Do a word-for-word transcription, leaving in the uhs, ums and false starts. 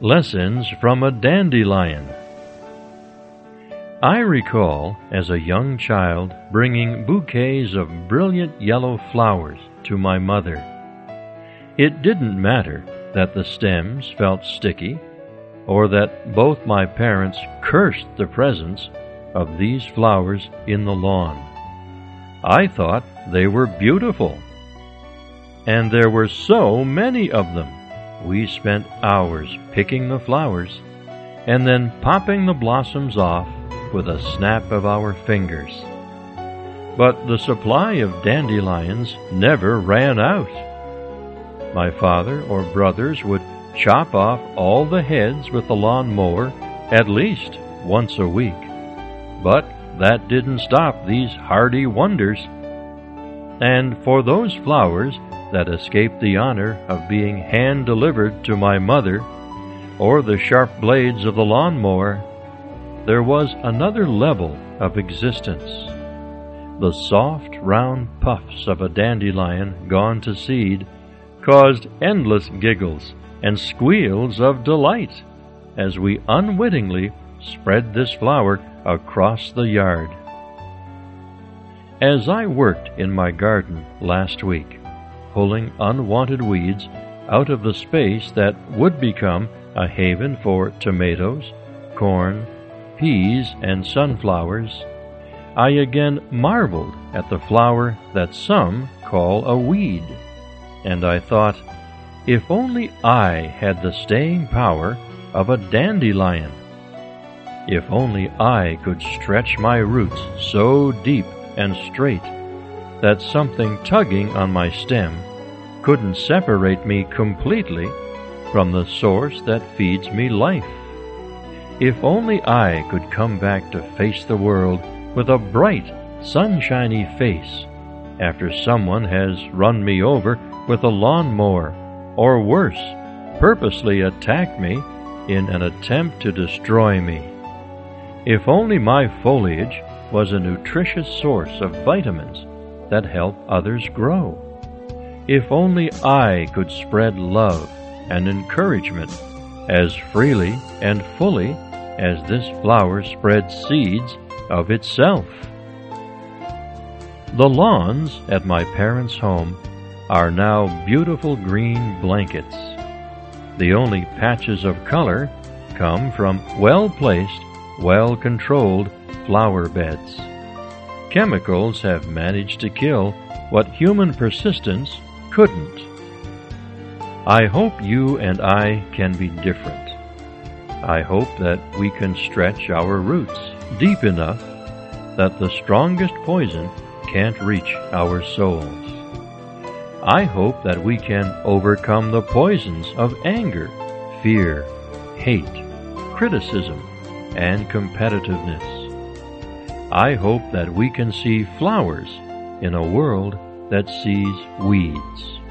Lessons from a Dandelion. I recall, as a young child, bringing bouquets of brilliant yellow flowers to my mother. It didn't matter that the stems felt sticky, or that both my parents cursed the presence of these flowers in the lawn. I thought they were beautiful. And there were so many of them. We spent hours picking the flowers and then popping the blossoms off with a snap of our fingers. But the supply of dandelions never ran out. My father or brothers would chop off all the heads with the lawn mower at least once a week. But that didn't stop these hardy wonders. And for those flowers that escaped the honor of being hand-delivered to my mother, or the sharp blades of the lawnmower, there was another level of existence. The soft, round puffs of a dandelion gone to seed caused endless giggles and squeals of delight as we unwittingly spread this flower across the yard. As I worked in my garden last week, pulling unwanted weeds out of the space that would become a haven for tomatoes, corn, peas, and sunflowers, I again marveled at the flower that some call a weed, and I thought, if only I had the staying power of a dandelion, if only I could stretch my roots so deep and straight that something tugging on my stem couldn't separate me completely from the source that feeds me life. If only I could come back to face the world with a bright, sunshiny face after someone has run me over with a lawnmower, or worse, purposely attacked me in an attempt to destroy me. If only my foliage was a nutritious source of vitamins that help others grow. If only I could spread love and encouragement as freely and fully as this flower spreads seeds of itself. The lawns at my parents' home are now beautiful green blankets. The only patches of color come from well-placed, well-controlled flower beds. Chemicals have managed to kill what human persistence couldn't. I hope you and I can be different. I hope that we can stretch our roots deep enough that the strongest poison can't reach our souls. I hope that we can overcome the poisons of anger, fear, hate, criticism, and competitiveness. I hope that we can see flowers in a world that sees weeds.